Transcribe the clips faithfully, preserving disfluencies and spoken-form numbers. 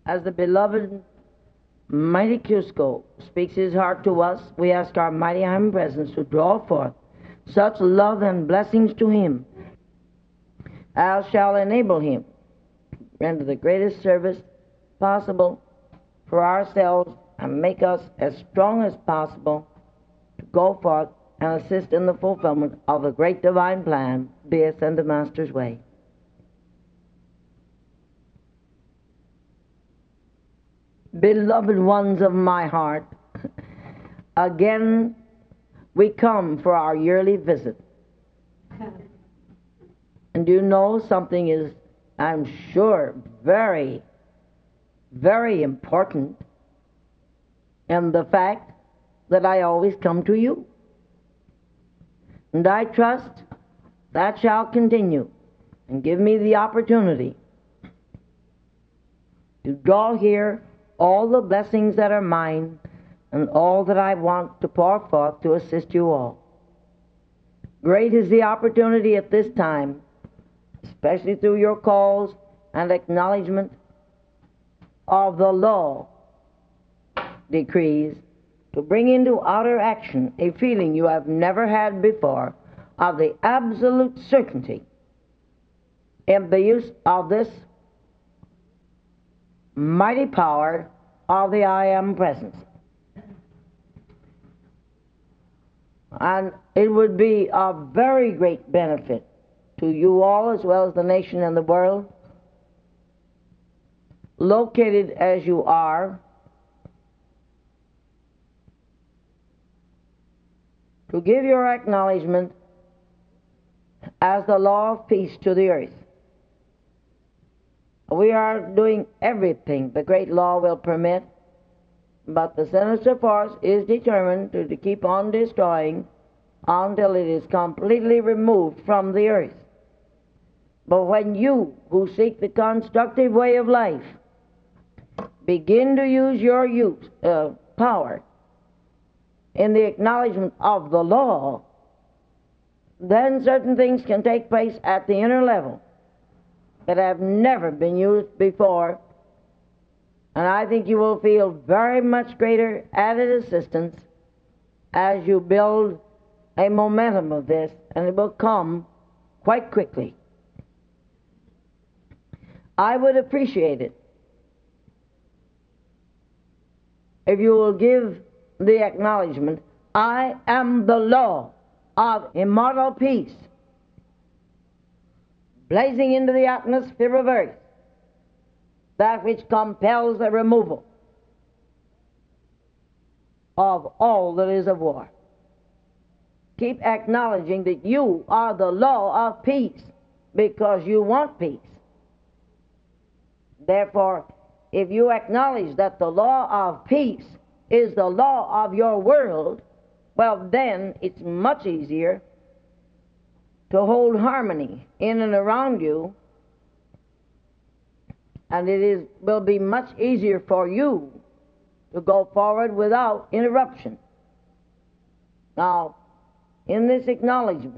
As the beloved mighty Cusco speaks his heart to us, we ask our mighty omnipresence to draw forth such love and blessings to him as shall enable him to render the greatest service possible for ourselves and make us as strong as possible to go forth and assist in the fulfillment of the great divine plan, be us in the Master's way. Beloved ones of my heart, again we come for our yearly visit. And you know something is, I'm sure, very, very important in the fact that I always come to you. And I trust that shall continue and give me the opportunity to draw here all the blessings that are mine and all that I want to pour forth to assist you all. Great is the opportunity at this time, especially through your calls and acknowledgement of the law decrees, to bring into outer action a feeling you have never had before of the absolute certainty in the use of this mighty power of the I Am Presence. And it would be of very great benefit to you all as well as the nation and the world, located as you are, to give your acknowledgement as the law of peace to the earth. We are doing everything the great law will permit, but the sinister force is determined to, to keep on destroying until it is completely removed from the earth. But when you, who seek the constructive way of life, begin to use your use, uh, power in the acknowledgement of the law, then certain things can take place at the inner level that have never been used before, and I think you will feel very much greater added assistance as you build a momentum of this, and it will come quite quickly. I would appreciate it if you will give the acknowledgement, I am the law of immortal peace, blazing into the atmosphere of earth, that which compels the removal of all that is of war. Keep acknowledging that you are the law of peace because you want peace. Therefore, if you acknowledge that the law of peace is the law of your world, well, then it's much easier to hold harmony in and around you, and it is will be much easier for you to go forward without interruption. Now, in this acknowledgement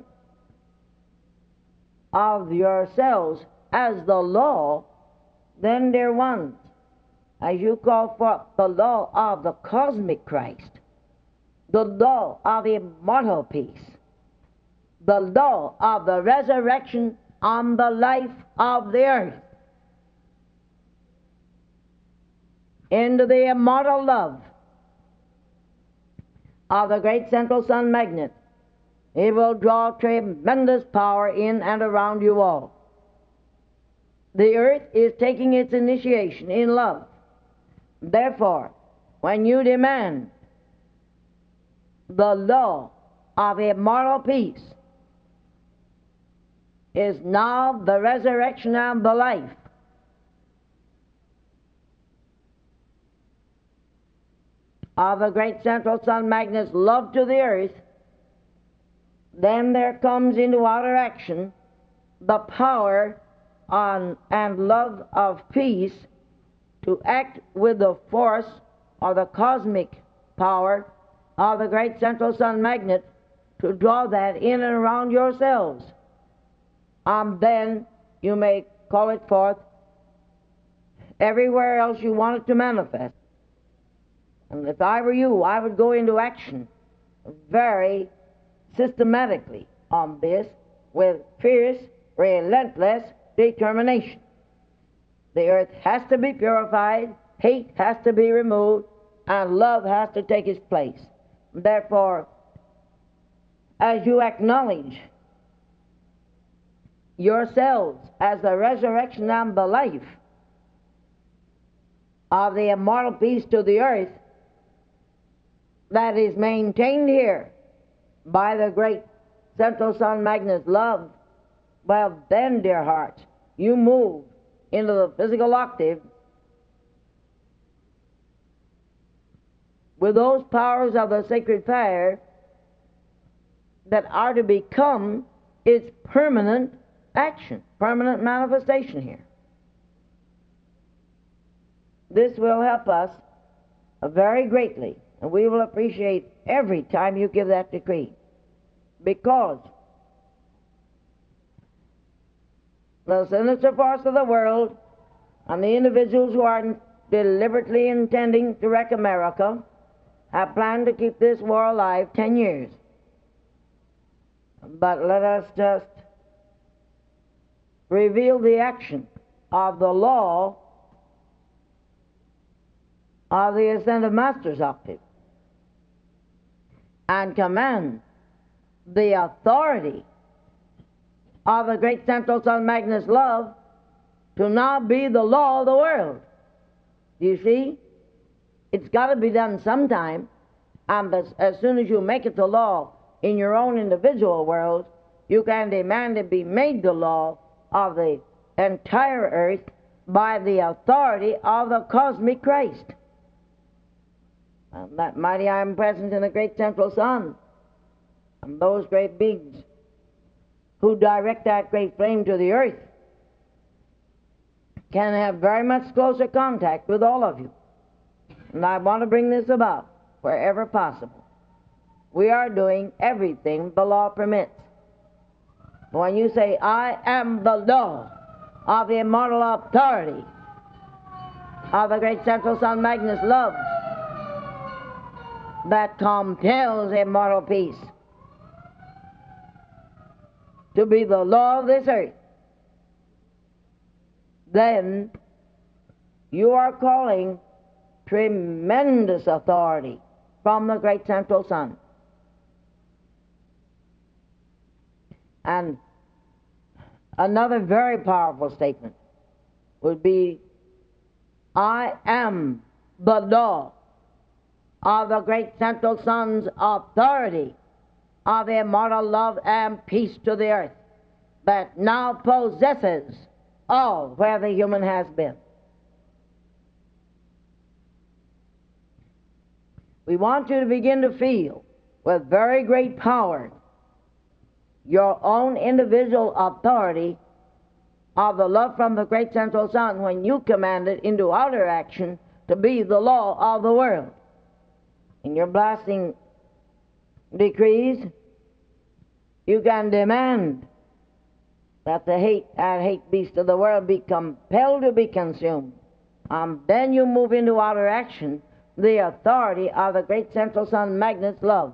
of yourselves as the law, then, dear ones, as you call for the law of the cosmic Christ, the law of immortal peace, the law of the resurrection on the life of the earth, into the immortal love of the great central sun magnet, it will draw tremendous power in and around you all. The earth is taking its initiation in love. Therefore, when you demand the law of immortal peace is now the resurrection and the life of the great central sun magnet's love to the earth, then there comes into outer action the power on and love of peace to act with the force or the cosmic power of the great central sun magnet to draw that in and around yourselves. And then you may call it forth everywhere else you want it to manifest. And if I were you, I would go into action very systematically on this with fierce, relentless determination. The earth has to be purified, hate has to be removed, and love has to take its place. Therefore, as you acknowledge yourselves as the resurrection and the life of the immortal peace to the earth that is maintained here by the great Central Sun Magnus love, well then, dear hearts, you move into the physical octave with those powers of the sacred fire that are to become its permanent action, permanent manifestation here. This will help us very greatly, and we will appreciate every time you give that decree, because the sinister force of the world and the individuals who are deliberately intending to wreck America have planned to keep this war alive ten years. But let us just reveal the action of the law of the Ascended Master's octave and command the authority of the great Central Sun Magnus love to now be the law of the world. You see? It's got to be done sometime, and as, as soon as you make it the law in your own individual world, you can demand it be made the law of the entire earth by the authority of the cosmic Christ. And that mighty I am present in the great Central Sun, and those great beings who direct that great flame to the earth can have very much closer contact with all of you. And I want to bring this about wherever possible. We are doing everything the law permits. When you say, I am the law of the immortal authority of the great Central Sun Magnus love that compels immortal peace to be the law of this earth, then you are calling tremendous authority from the great Central Sun. And another very powerful statement would be, I am the law of the great Central Sun's authority of immortal love and peace to the earth that now possesses all where the human has been. We want you to begin to feel with very great power your own individual authority of the love from the great Central Sun when you command it into outer action to be the law of the world. In your blasting decrees, you can demand that the hate and hate beast of the world be compelled to be consumed. And then you move into outer action the authority of the great Central Sun Magnus love.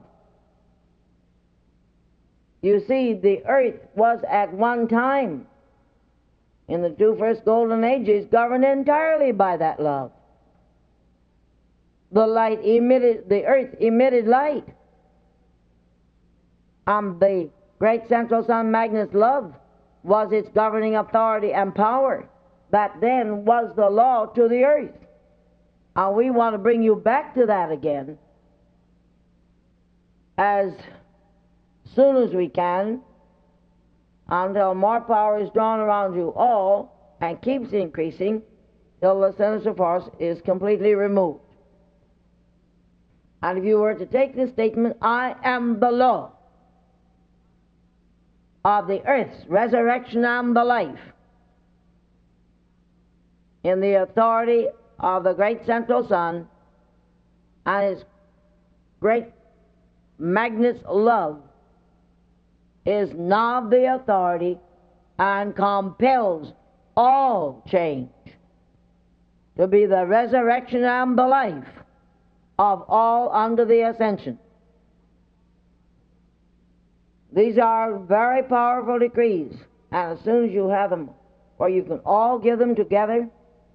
You see, the earth was at one time, in the two first golden ages, governed entirely by that love. The light emitted, the earth emitted light. And the great Central Sun Magnus love was its governing authority and power. That then was the law to the earth. And we want to bring you back to that again as soon as we can, until more power is drawn around you all and keeps increasing till the sinister force is completely removed. And if you were to take this statement, I am the law of the earth's resurrection and the life, in the authority of the great Central Sun and his great Magnus love, is now the authority and compels all change. to be the resurrection and the life of all under the ascension. These are very powerful decrees, and as soon as you have them, or you can all give them together,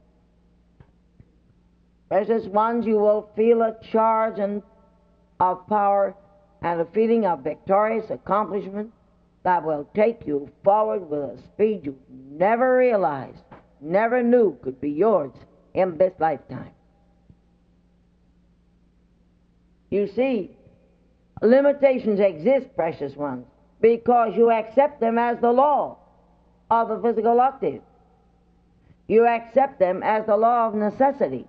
precious ones, you will feel a charge and of power and a feeling of victorious accomplishment that will take you forward with a speed you never realized, never knew could be yours in this lifetime. You see, limitations exist, precious ones, because you accept them as the law of the physical octave. You accept them as the law of necessity.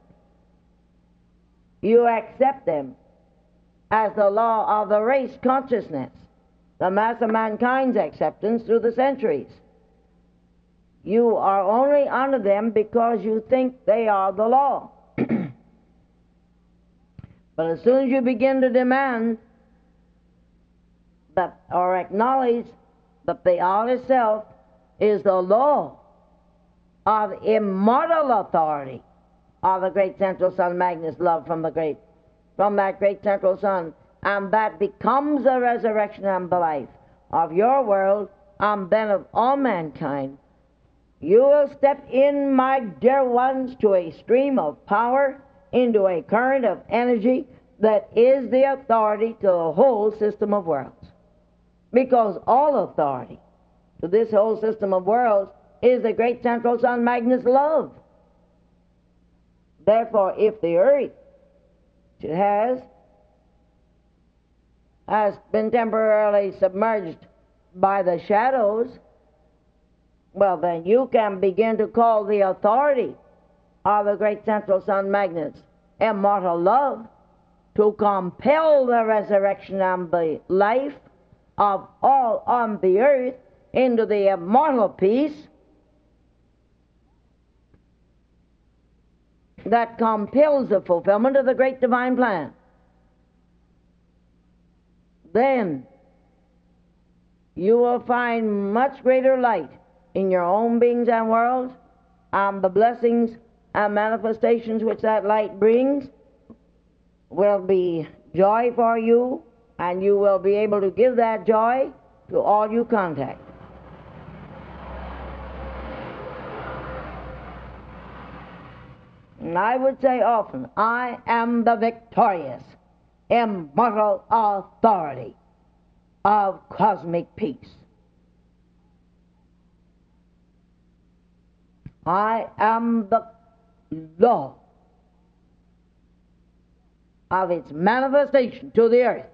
You accept them as the law of the race consciousness, the mass of mankind's acceptance through the centuries. You are only under them because you think they are the law. But as soon as you begin to demand that or acknowledge that the all itself is the law of immortal authority of the great central sun, Magnus love from the great, from that great central sun, and that becomes the resurrection and the life of your world and then of all mankind, you will step in, my dear ones, to a stream of power, into a current of energy that is the authority to the whole system of worlds. Because all authority to this whole system of worlds is the great central sun, Magnus love. Therefore, if the earth, which it has, has been temporarily submerged by the shadows, well, then you can begin to call the authority of the great central sun, Magnus, immortal love, to compel the resurrection and the life of all on the earth into the immortal peace that compels the fulfillment of the great divine plan. Then you will find much greater light in your own beings and worlds, and the blessings and manifestations which that light brings will be joy for you, and you will be able to give that joy to all you contact. And I would say often, I am the victorious, immortal authority of cosmic peace. I am the law of its manifestation to the earth,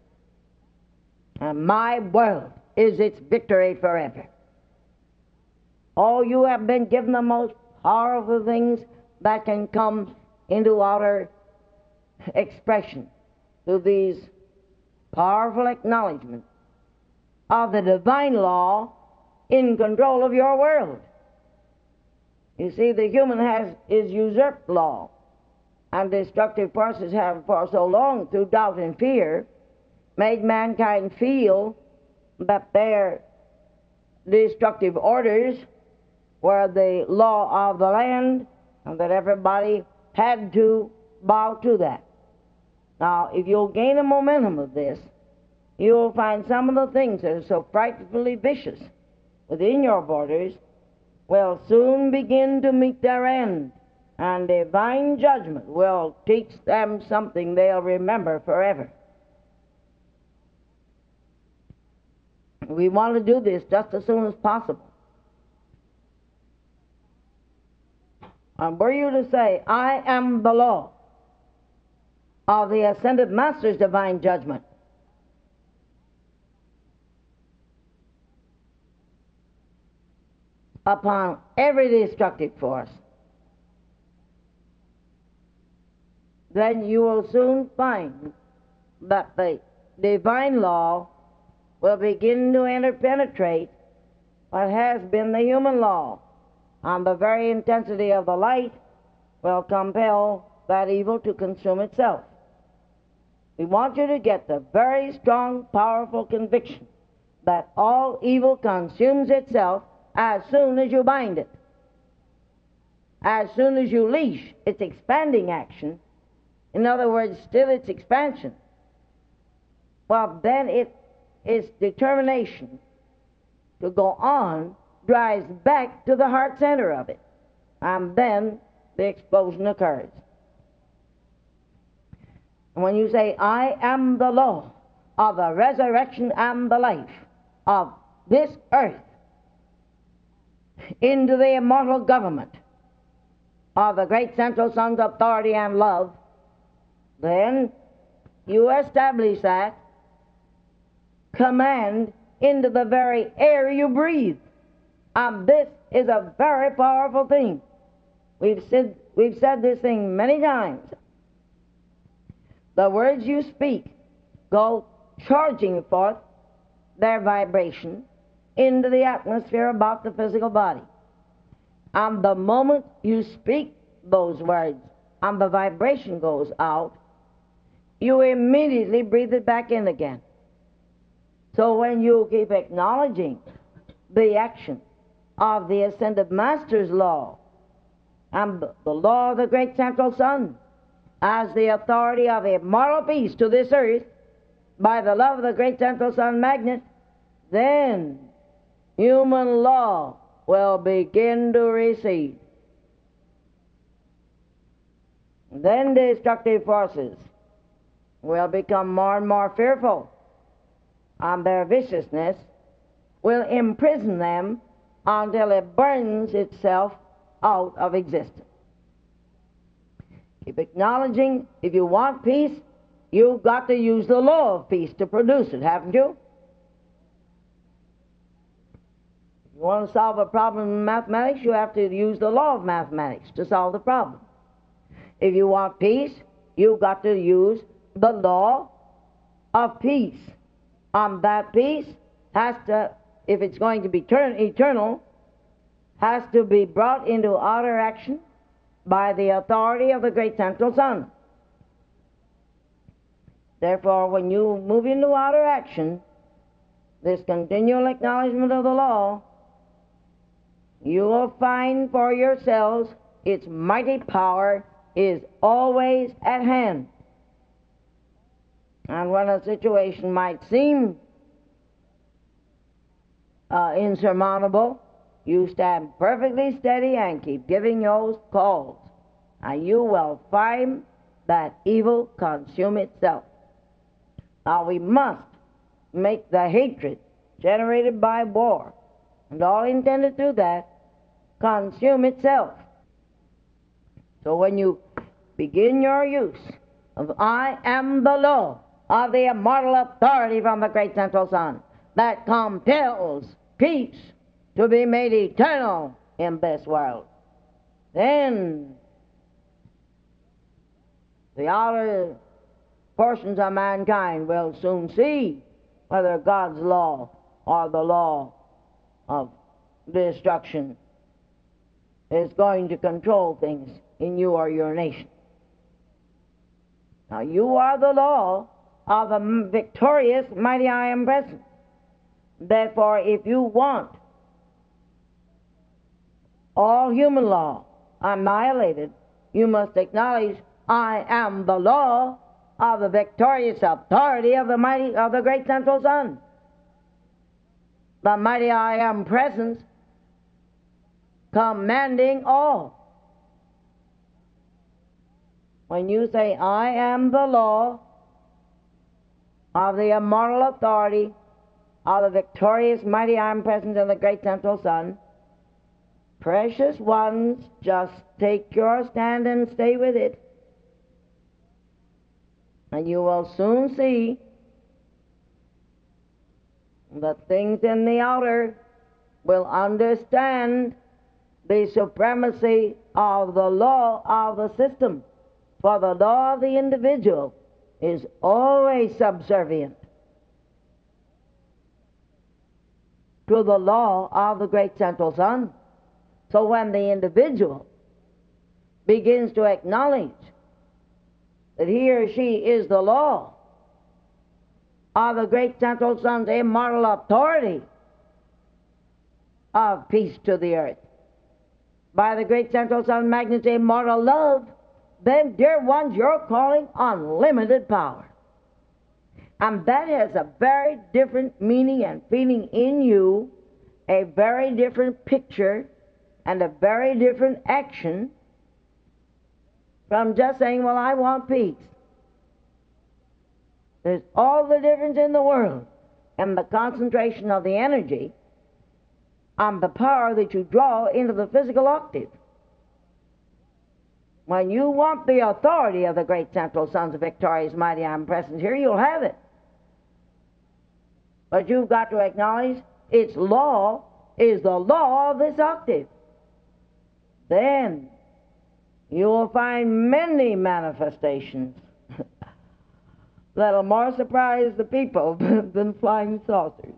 and my world is its victory forever. Oh, you have been given the most powerful things that can come into outer expression through these powerful acknowledgments of the divine law in control of your world. You see, the human has is usurped law, and destructive forces have for so long, through doubt and fear, made mankind feel that their destructive orders were the law of the land, and that everybody had to bow to that. Now, if you'll gain a momentum of this, you'll find some of the things that are so frightfully vicious within your borders will soon begin to meet their end, and divine judgment will teach them something they'll remember forever. We want to do this just as soon as possible. And were you to say, I am the law of the Ascended Master's divine judgment, upon every destructive force, then you will soon find that the divine law will begin to interpenetrate what has been the human law, and the very intensity of the light will compel that evil to consume itself. We want you to get the very strong, powerful conviction that all evil consumes itself as soon as you bind it. as soon as you leash its expanding action, in other words, still its expansion, well, then it, its determination to go on drives back to the heart center of it. And then the explosion occurs. And when you say, I am the law of the resurrection and the life of this earth, into the immortal government of the great central sun's authority and love, then you establish that command into the very air you breathe. And this is a very powerful thing. We've said, we've said this thing many times. The words you speak go charging forth their vibration into the atmosphere about the physical body. And the moment you speak those words and the vibration goes out, you immediately breathe it back in again. So when you keep acknowledging the action of the ascended Master's law and the law of the great central sun as the authority of immortal peace to this earth by the love of the great central sun magnet, then human law will begin to recede. Then destructive forces will become more and more fearful, and their viciousness will imprison them until it burns itself out of existence. Keep acknowledging, if you want peace, you've got to use the law of peace to produce it, haven't you? If you want to solve a problem in mathematics, you have to use the law of mathematics to solve the problem. If you want peace, you've got to use the law of peace. And that peace has to, if it's going to be eternal, has to be brought into outer action by the authority of the great central sun. Therefore, when you move into outer action, this continual acknowledgement of the law, you will find for yourselves its mighty power is always at hand. And when a situation might seem uh, insurmountable, you stand perfectly steady and keep giving those calls, and you will find that evil consume itself. Now we must make the hatred generated by war, and all intended to do that, consume itself. So when you begin your use of I am the law of the immortal authority from the great central sun that compels peace to be made eternal in this world, then the outer portions of mankind will soon see whether God's law or the law of destruction is going to control things in you or your nation. Now you are the law of the victorious mighty I am present. Therefore, if you want all human law annihilated, you must acknowledge I am the law of the victorious authority of the mighty of the great central sun. The mighty I am presence commanding all. When you say I am the law of the immortal authority of the victorious mighty I am present in the great central sun, precious ones, just take your stand and stay with it. And you will soon see that things in the outer will understand the supremacy of the law of the system. For the law of the individual is always subservient to the law of the great central sun. So when the individual begins to acknowledge that he or she is the law of the great central sun's immortal authority of peace to the earth, by the great central sun magnet's immortal love, then, dear ones, you're calling unlimited power. And that has a very different meaning and feeling in you, a very different picture, and a very different action from just saying, well, I want peace. There's all the difference in the world in the concentration of the energy on the power that you draw into the physical octave. When you want the authority of the great central sons of victorious mighty omnipresence here, you'll have it. But you've got to acknowledge its law is the law of this octave. Then you will find many manifestations that'll more surprise the people than flying saucers.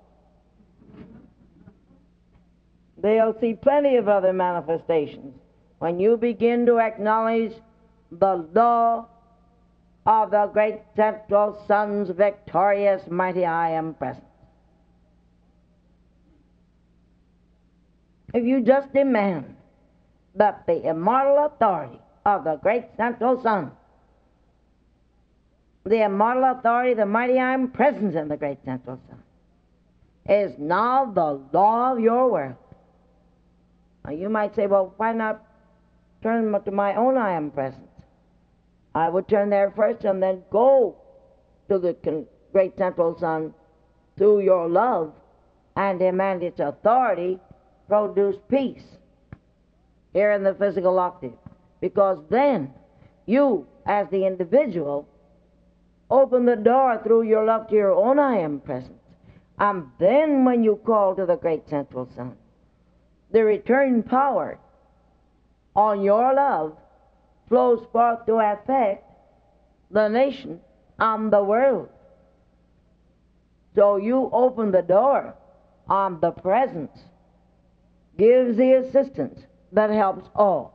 They'll see plenty of other manifestations when you begin to acknowledge the law of the great central sun's victorious mighty I am present. If you just demand that the immortal authority of the great central sun, the immortal authority of the mighty I am presence in the great central sun, is now the law of your world. Now you might say, well, why not turn to my own I am presence? I would turn there first and then go to the great central sun through your love and demand its authority produce peace here in the physical octave. Because then you, as the individual, open the door through your love to your own I am presence. And then when you call to the great central sun, the return power on your love flows forth to affect the nation and the world. So you open the door on the presence, gives the assistance that helps all.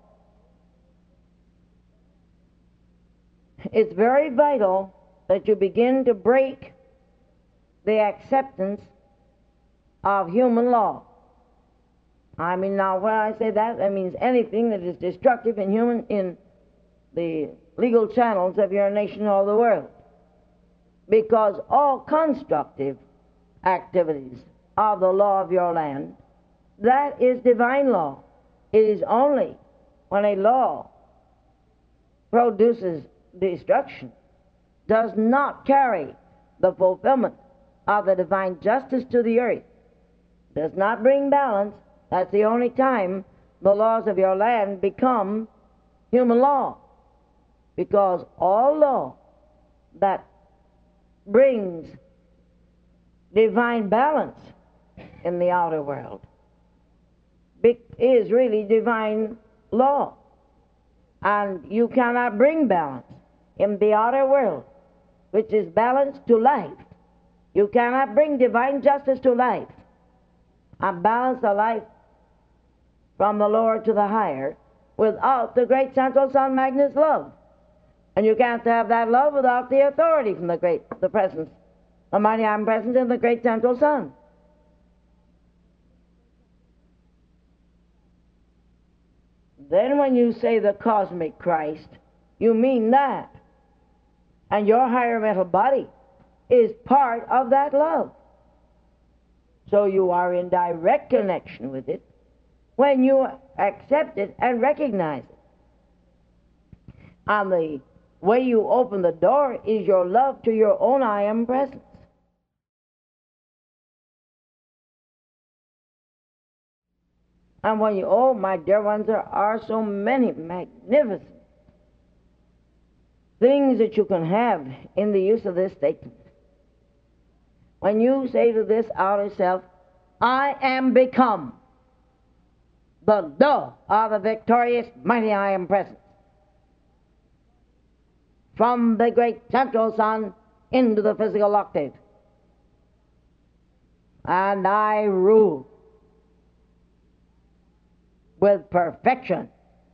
It's very vital that you begin to break the acceptance of human law. I mean, now when I say that, that means anything that is destructive in human, in the legal channels of your nation or the world. Because all constructive activities of the law of your land, that is divine law. It is only when a law produces destruction, does not carry the fulfillment of the divine justice to the earth, does not bring balance, that's the only time the laws of your land become human law. Because all law that brings divine balance in the outer world is really divine law. And you cannot bring balance in the outer world, which is balance to life. You cannot bring divine justice to life and balance the life from the lower to the higher without the great central sun magnet's love. And you can't have that love without the authority from the great, the presence, the mighty I am presence in the great central sun. Then when you say the cosmic Christ, you mean that. And your higher mental body is part of that love. So you are in direct connection with it when you accept it and recognize it. And the way you open the door is your love to your own I am presence. And when you, oh my dear ones, there are so many magnificent things that you can have in the use of this statement. When you say to this outer self, I am become the law of the victorious mighty I am present, from the great central sun into the physical octave, and I rule with perfection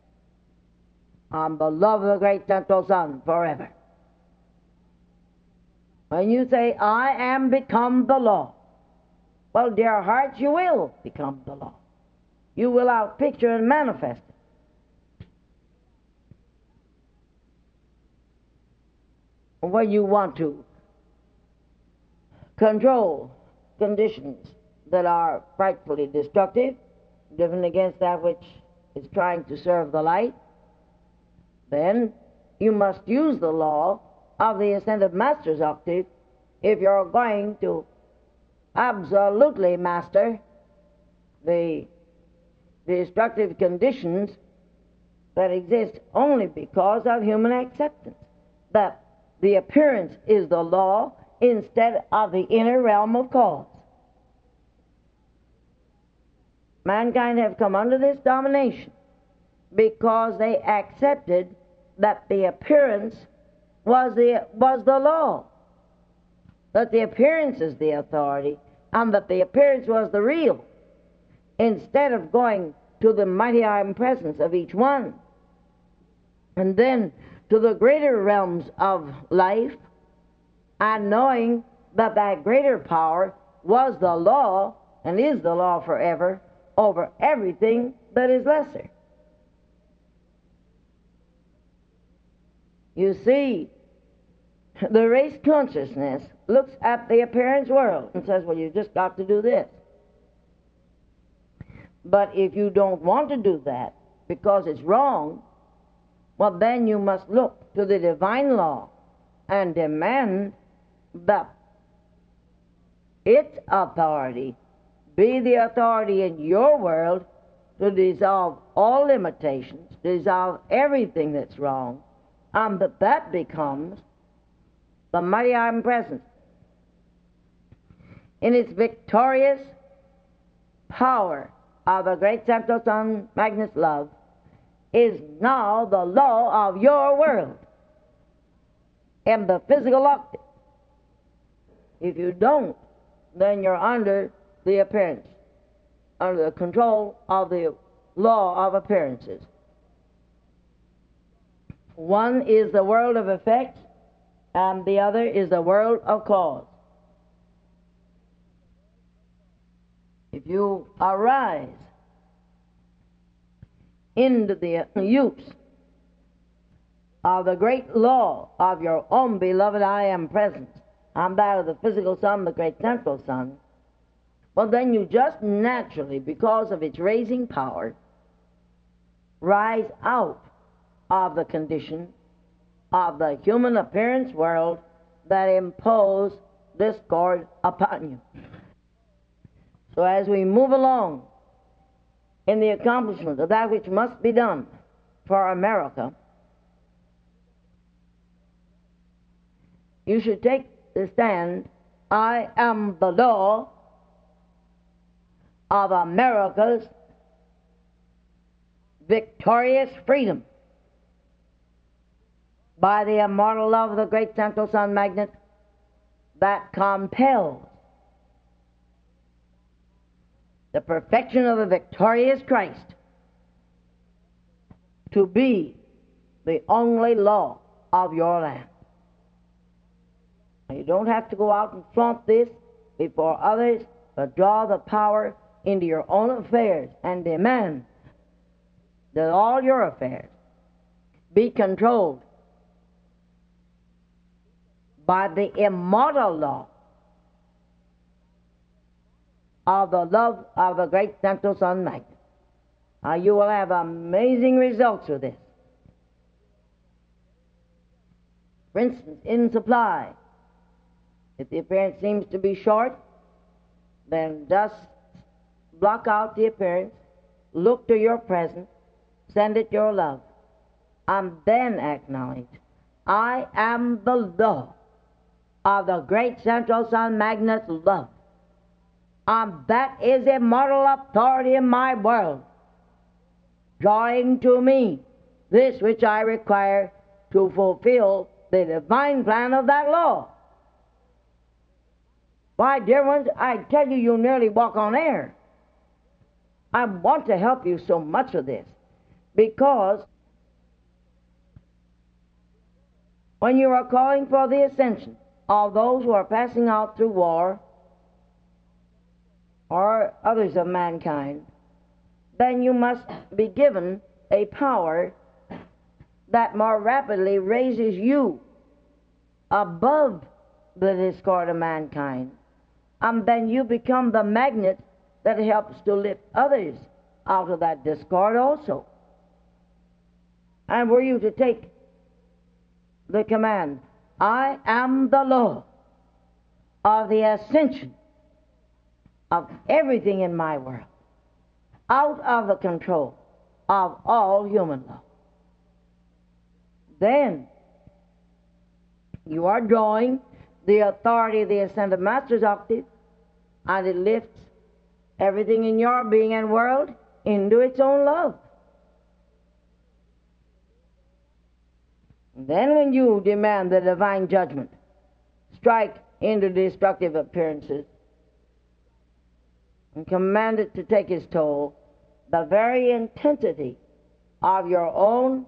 on the love of the great central sun forever. When you say, I am become the law, well, dear hearts, you will become the law. You will outpicture and manifest it. when you want to control conditions that are frightfully destructive, driven against that which is trying to serve the light, then you must use the law of the ascended master's octave if you're going to absolutely master the destructive conditions that exist only because of human acceptance. That the appearance is the law instead of the inner realm of cause. Mankind have come under this domination because they accepted that the appearance was the, was the law, that the appearance is the authority, and that the appearance was the real, instead of going to the mighty I am presence of each one, and then to the greater realms of life, and knowing that that greater power was the law, and is the law forever, over everything that is lesser. You see, the race consciousness looks at the appearance world and says, well, you just got to do this. But if you don't want to do that because it's wrong, well, then you must look to the divine law and demand that its authority be the authority in your world to dissolve all limitations, dissolve everything that's wrong, and that that becomes the mighty I am presence in its victorious power of the great central sun magnet's love is now the law of your world in the physical octave. If you don't, then you're under the appearance, under the control of the law of appearances. One is the world of effects, and the other is the world of cause. If you arise into the use of the great law of your own beloved I am presence, and that of the physical sun, the great central sun, well, then you just naturally, because of its raising power, rise out of the condition of the human appearance world that impose discord upon you. So as we move along in the accomplishment of that which must be done for America, you should take the stand, I am the law of America's victorious freedom by the immortal love of the great central sun magnet that compels the perfection of the victorious Christ to be the only law of your land. You don't have to go out and flaunt this before others, but draw the power into your own affairs and demand that all your affairs be controlled by the immortal law of the love of the great central sun magnet. Uh, you will have amazing results with this. For instance, in supply, if the appearance seems to be short, then just block out the appearance, look to your present, send it your love, and then acknowledge, I am the law of the great central sun magnet's love, and that is immortal authority in my world, drawing to me this which I require to fulfill the divine plan of that law. Why, dear ones, I tell you, you nearly walk on air. I want to help you so much with this, because when you are calling for the ascension of those who are passing out through war or others of mankind, then you must be given a power that more rapidly raises you above the discord of mankind, and then you become the magnet that helps to lift others out of that discord also. And were you to take the command, I am the law of the ascension of everything in my world, out of the control of all human law, then you are drawing the authority of the ascended master's octave, and it lifts everything in your being and world into its own love. Then when you demand the divine judgment strike into destructive appearances and command it to take its toll, the very intensity of your own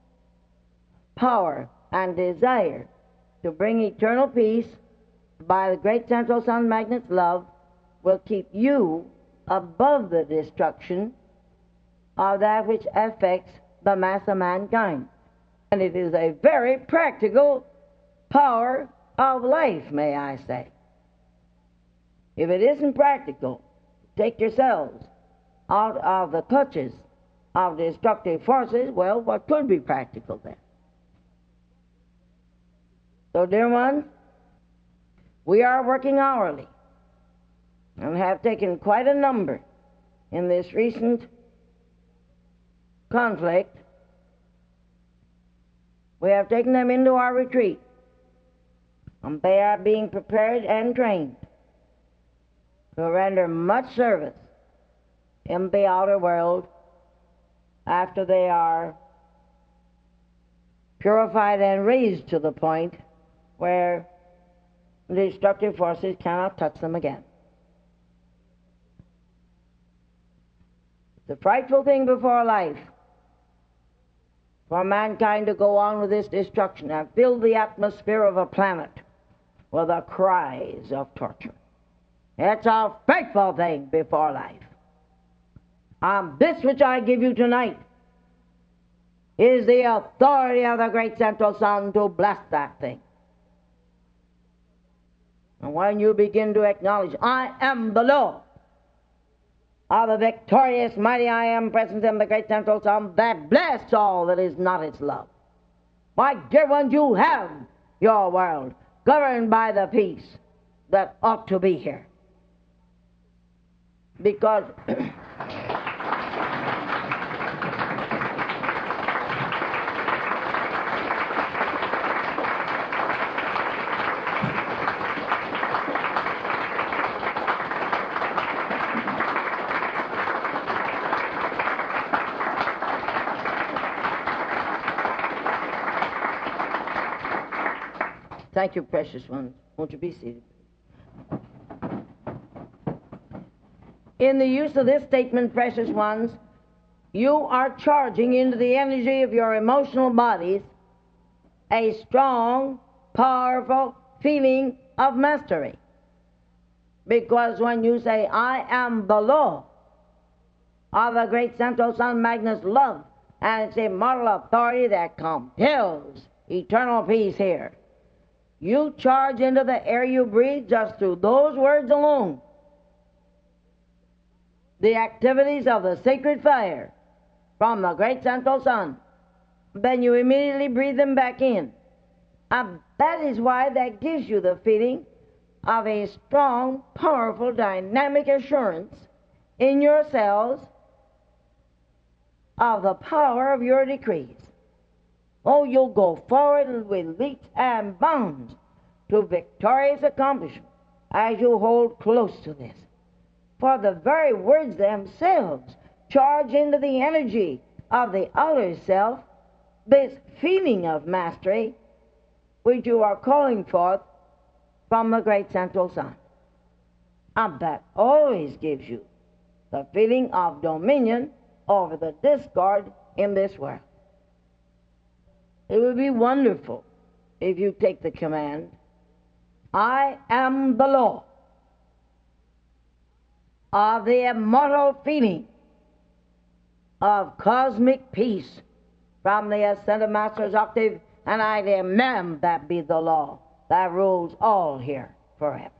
power and desire to bring eternal peace by the great central sun magnet's love will keep you above the destruction of that which affects the mass of mankind. And it is a very practical power of life, may I say. If it isn't practical, take yourselves out of the clutches of destructive forces, well, what could be practical then? So, dear ones, we are working hourly and have taken quite a number in this recent conflict. We have taken them into our retreat, and they are being prepared and trained to render much service in the outer world after they are purified and raised to the point where the destructive forces cannot touch them again. It's a frightful thing before life for mankind to go on with this destruction and fill the atmosphere of a planet with the cries of torture. It's a frightful thing before life. And this which I give you tonight is the authority of the great central sun to blast that thing. And when you begin to acknowledge, I am the law of the victorious, mighty I am present in the great central sun that blasts all that is not its love. My dear ones, you have your world governed by the peace that ought to be here. Because thank you, precious ones. Won't you be seated? In the use of this statement, precious ones, you are charging into the energy of your emotional bodies a strong, powerful feeling of mastery. Because when you say, I am the law of the great central sun magnet's love, and its immortal authority that compels eternal peace here, you charge into the air you breathe just through those words alone the activities of the sacred fire from the great central sun. Then you immediately breathe them back in. And that is why that gives you the feeling of a strong, powerful, dynamic assurance in yourselves of the power of your decrees. Oh, you'll go forward with leaps and bounds to victorious accomplishment as you hold close to this. For the very words themselves charge into the energy of the outer self this feeling of mastery which you are calling forth from the great central sun. And that always gives you the feeling of dominion over the discord in this world. It would be wonderful if you take the command, I am the law of the immortal feeling of cosmic peace from the ascended master's octave, and I demand that be the law that rules all here forever.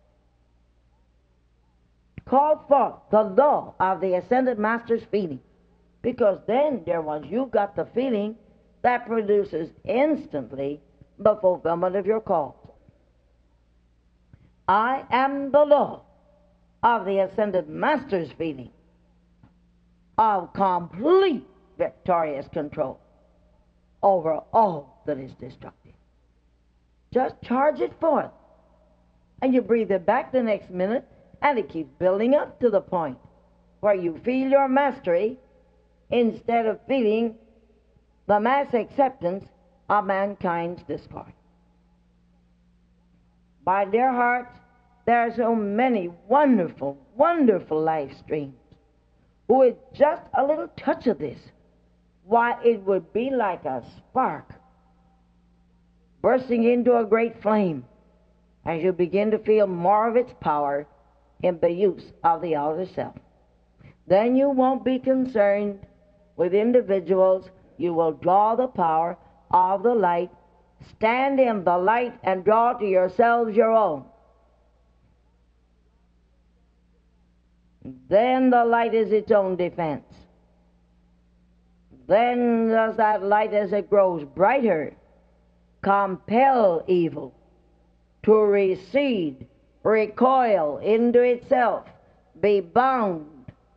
Call forth the law of the ascended master's feeling, because then, dear ones, you got the feeling that produces instantly the fulfillment of your call. I am the law of the ascended master's feeling of complete victorious control over all that is destructive. Just charge it forth, and you breathe it back the next minute, and it keeps building up to the point where you feel your mastery instead of feeling the mass acceptance of mankind's discord. My dear hearts, there are so many wonderful, wonderful life streams. With just a little touch of this, why, it would be like a spark bursting into a great flame as you begin to feel more of its power in the use of the outer self. Then you won't be concerned with individuals. You will draw the power of the light, stand in the light, and draw to yourselves your own. Then the light is its own defense. Then does that light, as it grows brighter, compel evil to recede, recoil into itself, be bound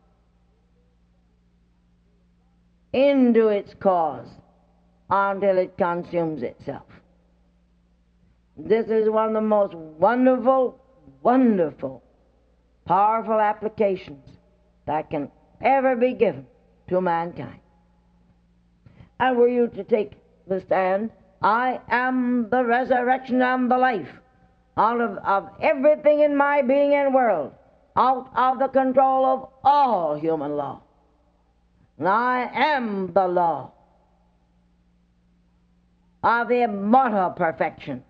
into its cause until it consumes itself. This is one of the most wonderful, wonderful, powerful applications that can ever be given to mankind. And were you to take the stand, I am the resurrection and the life, out of, of everything in my being and world, out of the control of all human law. And I am the law of immortal perfection.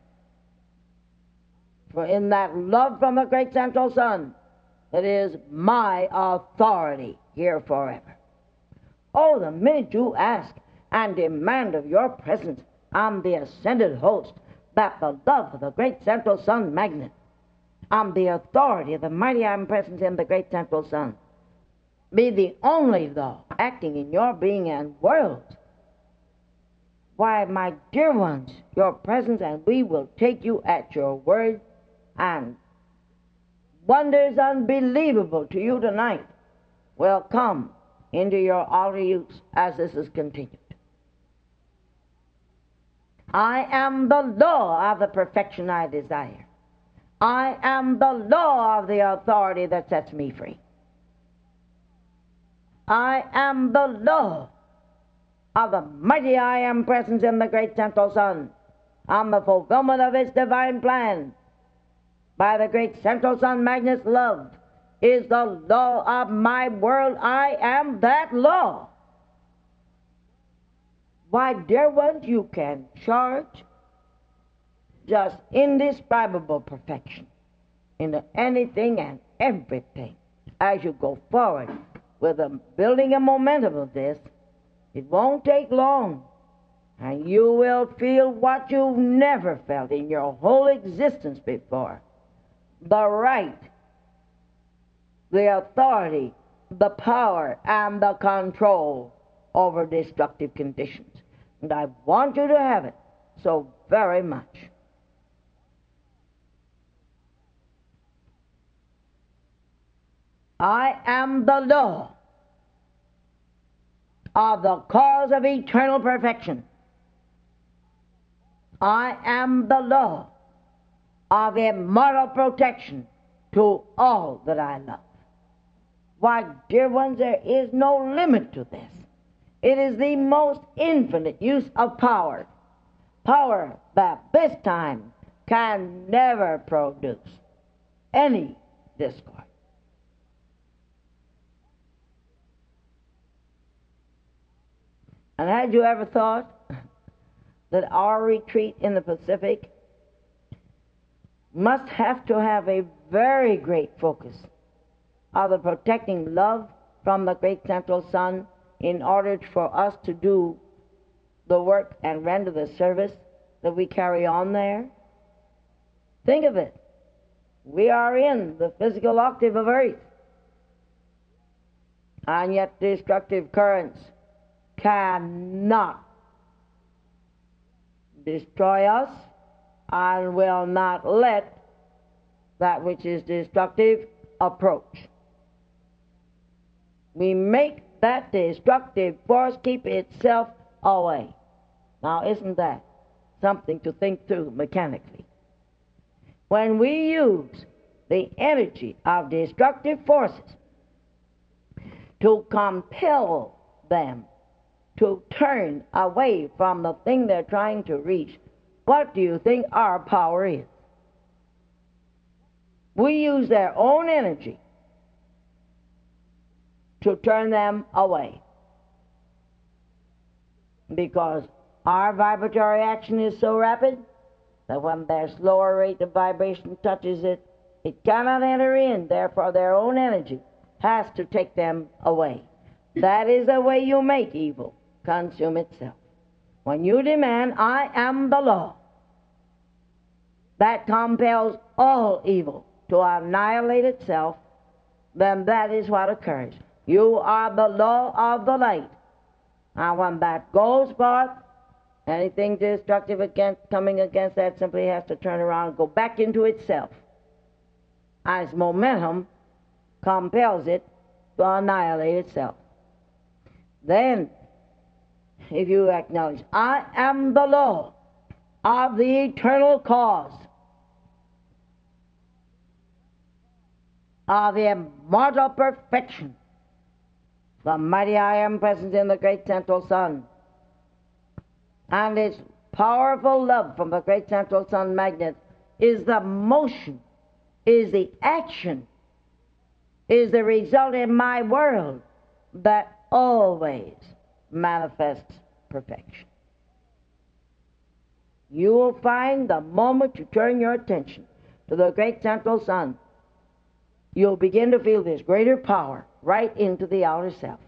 For in that love from the great central sun, it is my authority here forever. Oh, the minute you ask and demand of your presence on the ascended host, that the love of the great central sun magnet, on the authority of the mighty omnipresence in the great central sun, be the only law acting in your being and world, why, my dear ones, your presence and we will take you at your word, and wonders unbelievable to you tonight will come into your outer use as this is continued. I am the law of the perfection I desire. I am the law of the authority that sets me free. I am the law of the mighty I am presence in the great central sun, on the fulfillment of its divine plan. By the great central sun magnet's love is the law of my world. I am that law. Why, dear ones, you can charge just indescribable perfection into anything and everything as you go forward with a building a momentum of this. It won't take long, and you will feel what you've never felt in your whole existence before. The right, the authority, the power, and the control over destructive conditions. And I want you to have it so very much. I am the law of the cause of eternal perfection. I am the law of immortal protection to all that I love. Why, dear ones, there is no limit to this. It is the most infinite use of power, power that this time can never produce any discord. And had you ever thought that our retreat in the Pacific must have to have a very great focus of the protecting love from the great central sun in order for us to do the work and render the service that we carry on there? Think of it. We are in the physical octave of earth, and yet destructive currents cannot destroy us and will not let that which is destructive approach. We make that destructive force keep itself away. Now, isn't that something to think through mechanically? When we use the energy of destructive forces to compel them to turn away from the thing they're trying to reach, what do you think our power is? We use their own energy to turn them away, because our vibratory action is so rapid that when their slower rate of vibration touches it, it cannot enter in. Therefore, their own energy has to take them away. That is the way you make evil consume itself. When you demand, I am the law, that compels all evil to annihilate itself, then that is what occurs. You are the law of the light. And when that goes forth, anything destructive against, coming against that simply has to turn around and go back into itself, as momentum compels it to annihilate itself. Then, if you acknowledge, I am the law of the eternal cause, of the immortal perfection, the mighty I am present in the great central sun, and its powerful love from the great central sun magnet is the motion, is the action, is the result in my world that always manifests perfection. You will find the moment you turn your attention to the great central sun, you'll begin to feel this greater power right into the outer self.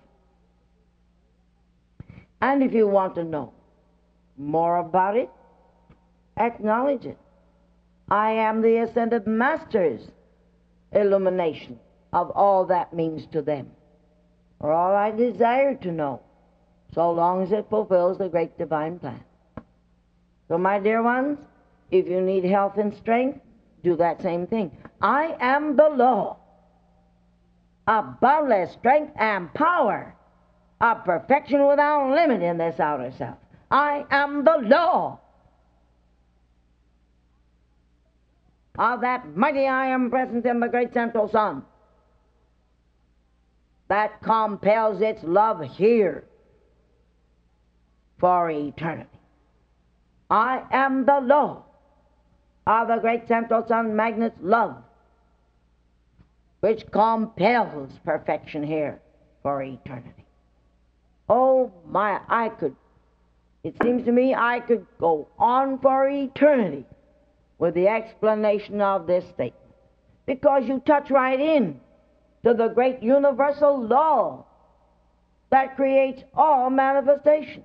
And if you want to know more about it, acknowledge it. I am the Ascended Master's illumination of all that means to them, or all I desire to know, so long as it fulfills the great divine plan. So, my dear ones, if you need health and strength, do that same thing. I am the law of boundless strength and power, of perfection without limit in this outer self. I am the law of that mighty I am present in the great central sun that compels its love here for eternity. I am the law of the great central sun magnet's love, which compels perfection here for eternity. Oh my, I could, it seems to me I could go on for eternity with the explanation of this statement, because you touch right in to the great universal law that creates all manifestation.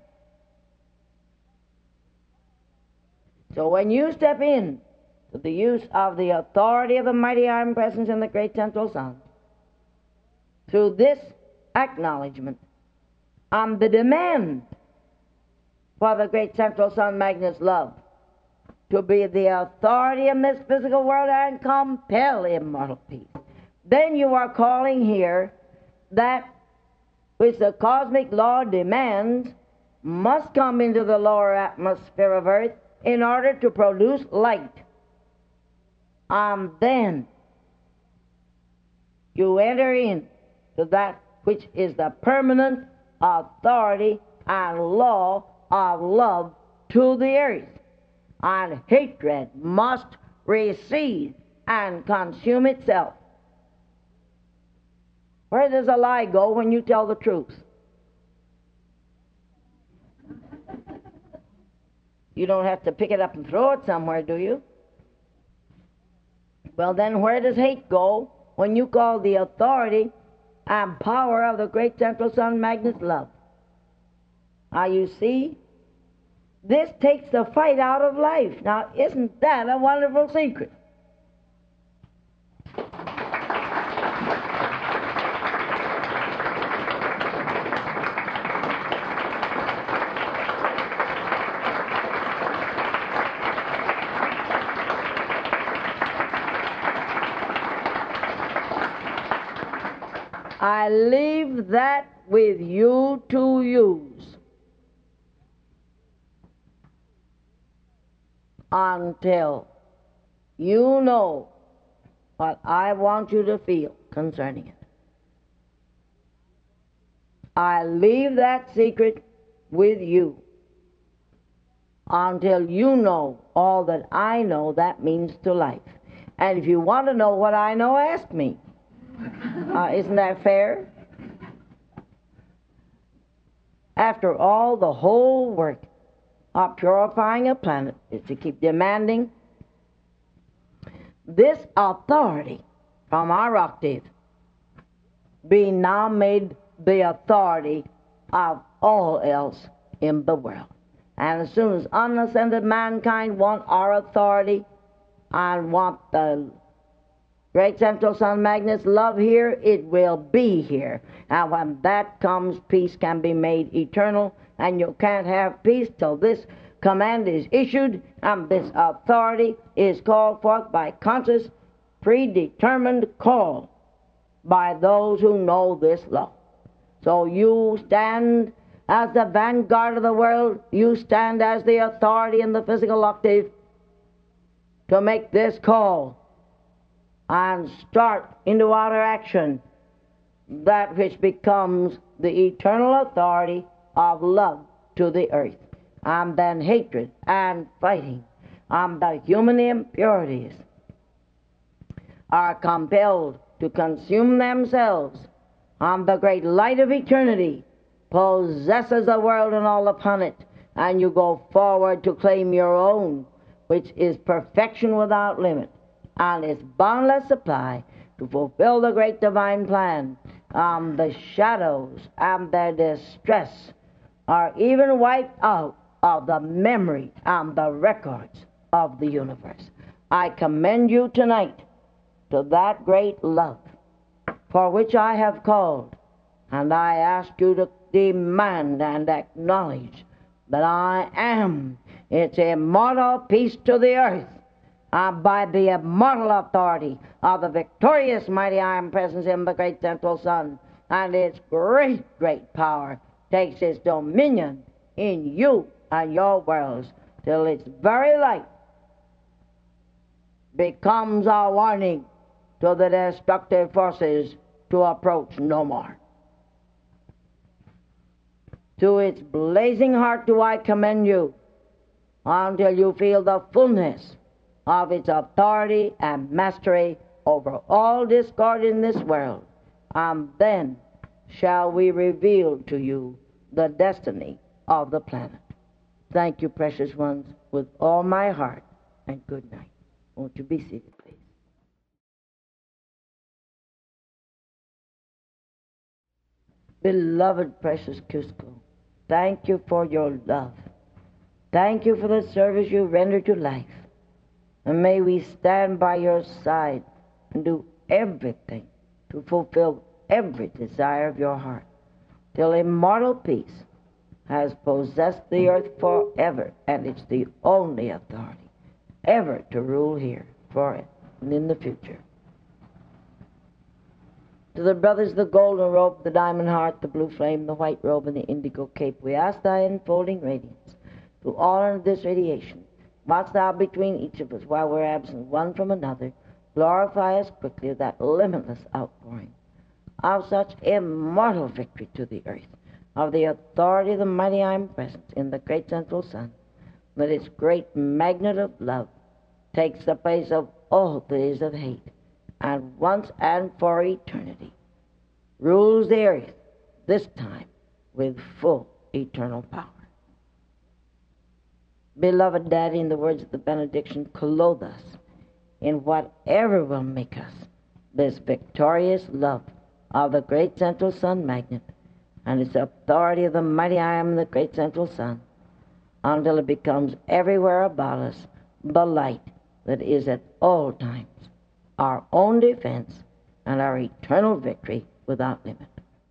So when you step in to the use of the authority of the mighty I am presence in the great central sun, through this acknowledgement and the demand for the great central sun magnet's love to be the authority in this physical world and compel immortal peace, then you are calling here that which the cosmic law demands must come into the lower atmosphere of earth in order to produce light. And then you enter in to that which is the permanent authority and law of love to the earth. And hatred must recede and consume itself. Where does a lie go when you tell the truth? You don't have to pick it up and throw it somewhere, do you? Well, then where does hate go when you call the authority and power of the great central sun magnet's love? Now you see, this takes the fight out of life. Now isn't that a wonderful secret? I leave that with you to use until you know what I want you to feel concerning it. I leave that secret with you until you know all that I know that means to life. And if you want to know what I know, ask me. Uh, isn't that fair? After all, the whole work of purifying a planet is to keep demanding this authority from our octave being now made the authority of all else in the world. And as soon as unascended mankind want our authority and want the great central sun magnet's love here, it will be here. And when that comes, peace can be made eternal, and you can't have peace till this command is issued and this authority is called forth by conscious, predetermined call by those who know this law. So you stand as the vanguard of the world, you stand as the authority in the physical octave to make this call and start into outer action that which becomes the eternal authority of love to the earth. And then hatred and fighting and the human impurities are compelled to consume themselves, and the great light of eternity possesses the world and all upon it, and you go forward to claim your own, which is perfection without limit, and its boundless supply to fulfill the great divine plan. Um, the shadows and their distress are even wiped out of the memory and the records of the universe. I commend you tonight to that great love for which I have called, and I ask you to demand and acknowledge that I am its immortal peace to the earth, and by the immortal authority of the victorious mighty iron presence in the great central sun, and its great, great power takes its dominion in you and your worlds till its very light becomes a warning to the destructive forces to approach no more. To its blazing heart do I commend you until you feel the fullness of its authority and mastery over all discord in this world, and then shall we reveal to you the destiny of the planet. Thank you, precious ones, with all my heart, and good night. Won't you be seated, please? Beloved, precious Cusco, thank you for your love. Thank you for the service you render to life. And may we stand by your side and do everything to fulfill every desire of your heart, till immortal peace has possessed the earth forever, and it's the only authority ever to rule here, for it, and in the future. To the brothers, the golden robe, the diamond heart, the blue flame, the white robe, and the indigo cape, we ask thy enfolding radiance to honor this radiation. Watch thou between each of us while we're absent one from another. Glorify us quickly with that limitless outpouring of such immortal victory to the earth, of the authority of the mighty iron presence in the great central sun, that its great magnet of love takes the place of all that is of hate, and once and for eternity rules the earth, this time with full eternal power. Beloved Daddy, in the words of the benediction, clothe us in whatever will make us this victorious love of the great central sun magnet and its authority of the mighty iron of the great central sun, until it becomes everywhere about us the light that is at all times our own defense and our eternal victory without limit.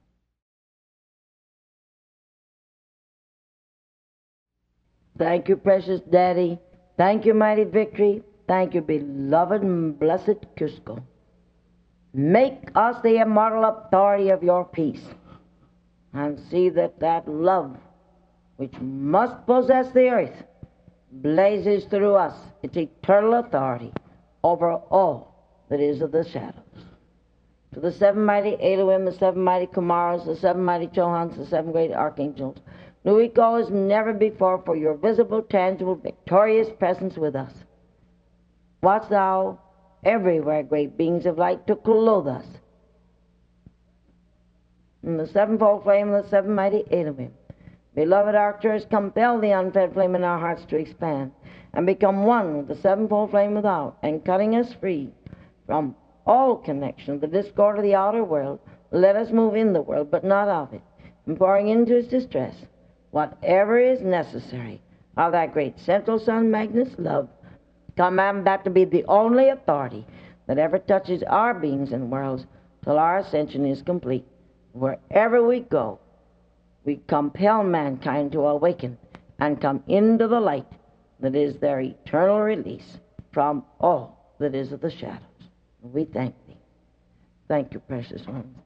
Thank you, precious Daddy. Thank you, mighty victory. Thank you, beloved and blessed Cusco. Make us the immortal authority of your peace, and see that that love which must possess the earth blazes through us its eternal authority over all that is of the shadows. To the seven mighty Elohim, the seven mighty Kumaras, the seven mighty Chohans, the seven great archangels, do we call as never before for your visible, tangible, victorious presence with us. Watch thou everywhere, great beings of light, to clothe us in the sevenfold flame of the seven mighty Elohim. Beloved archers, compel the unfed flame in our hearts to expand and become one with the sevenfold flame without, and cutting us free from all connection, the discord of the outer world, let us move in the world, but not of it, and pouring into its distress whatever is necessary of that great central sun Magnus love. Command that to be the only authority that ever touches our beings and worlds till our ascension is complete. Wherever we go, we compel mankind to awaken and come into the light that is their eternal release from all that is of the shadows. We thank thee. Thank you, precious ones.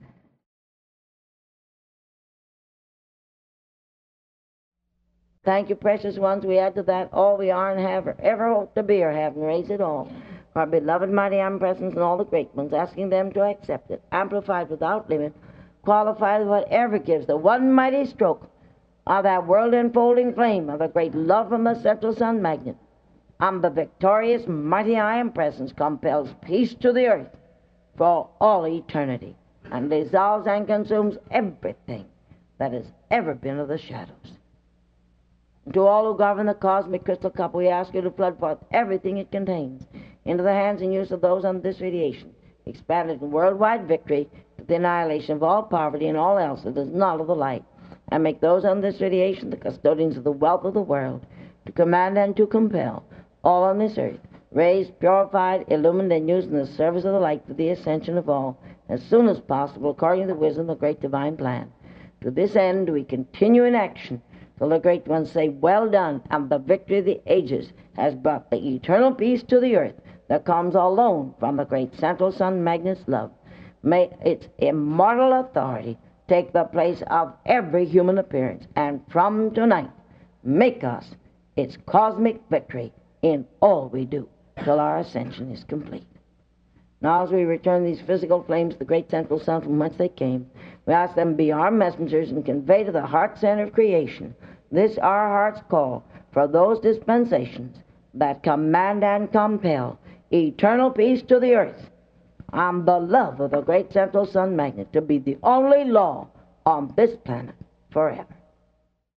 Thank you, precious ones. We add to that all we are and have or ever hope to be or have, and raise it all. Our beloved mighty omnipresence and all the great ones, asking them to accept it, amplified without limit, qualified with whatever gives the one mighty stroke of that world-enfolding flame of the great love from the central sun magnet. And the victorious mighty I am presence compels peace to the earth for all eternity, and dissolves and consumes everything that has ever been of the shadows. To all who govern the cosmic crystal cup, we ask you to flood forth everything it contains into the hands and use of those under this radiation, expanded in worldwide victory to the annihilation of all poverty and all else that is not of the light, and make those under this radiation the custodians of the wealth of the world, to command and to compel all on this earth, raised, purified, illumined, and used in the service of the light for the ascension of all, as soon as possible, according to the wisdom of the great divine plan. To this end do we continue in action, till the great ones say, well done, and the victory of the ages has brought the eternal peace to the earth that comes alone from the great central sun Magnus love. May its immortal authority take the place of every human appearance, and from tonight make us its cosmic victory in all we do, till our ascension is complete. Now as we return these physical flames to the great central sun from whence they came, we ask them to be our messengers and convey to the heart center of creation this our heart's call for those dispensations that command and compel eternal peace to the earth, and the love of the great central sun magnet to be the only law on this planet forever.